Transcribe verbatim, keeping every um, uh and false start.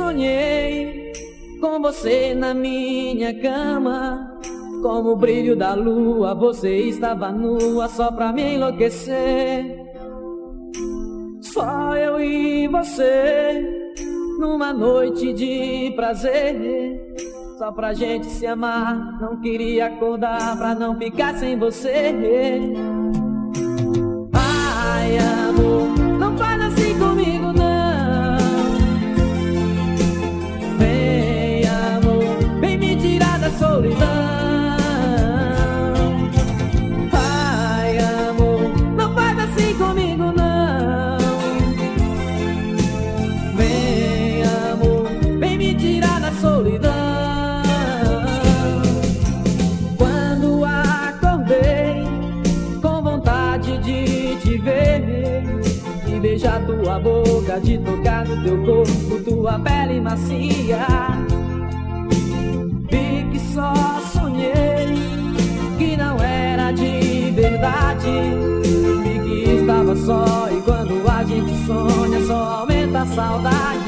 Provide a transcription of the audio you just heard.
sonhei com você na minha cama. Como o brilho da lua, você estava nua só pra me enlouquecer. Só eu e você, numa noite de prazer, só pra gente se amar. Não queria acordar pra não ficar sem você. Ai, amor, não faz assim comigo não. Vem, amor, vem me tirar da solidão. Ai, amor, não faz assim comigo não. Vem, amor, vem me tirar da solidão. Quando acordei com vontade de te ver, de beijar tua boca, de tocar no teu corpo, tua pele macia, vi que só sonhei, que não era de verdade. Vi que estava só, e quando a gente sonha só aumenta a saudade.